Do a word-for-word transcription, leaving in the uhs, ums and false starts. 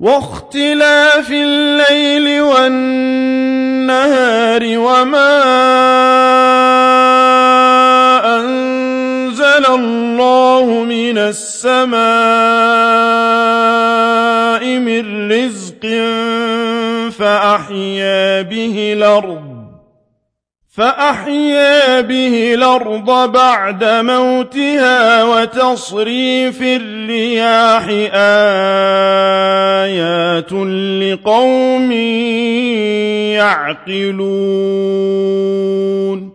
واختلاف الليل والنهار وما أنزل الله من السماء من رزق فأحيا به الأرض فأحيا به الأرض بعد موتها وتصريف الرياح آيات لقوم يعقلون